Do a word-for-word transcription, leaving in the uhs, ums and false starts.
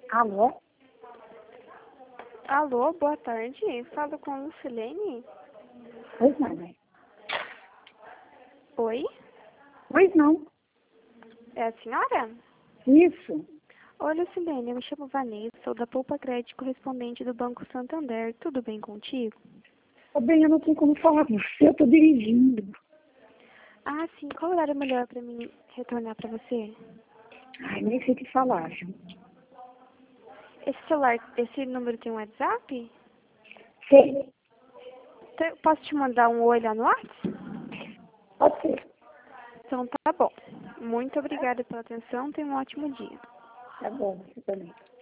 Alô? Alô, boa tarde. Falo com a Lucilene. Pois não, né? Oi? Pois não. É a senhora? Isso. Oi, Lucilene. Eu me chamo Vanessa, sou da Poupa Crédito, correspondente do Banco Santander. Tudo bem contigo? Ô, bem, eu não tenho como falar com você, eu tô dirigindo. Ah, sim. Qual horário é melhor para mim retornar para você? Ai, nem sei o que falar, viu? Esse celular, esse número tem um WhatsApp? Sei. Te- Posso te mandar um oi lá no WhatsApp? Pode ser. Então tá bom. Muito obrigada pela atenção. Tenha um ótimo dia. Tá bom, você também.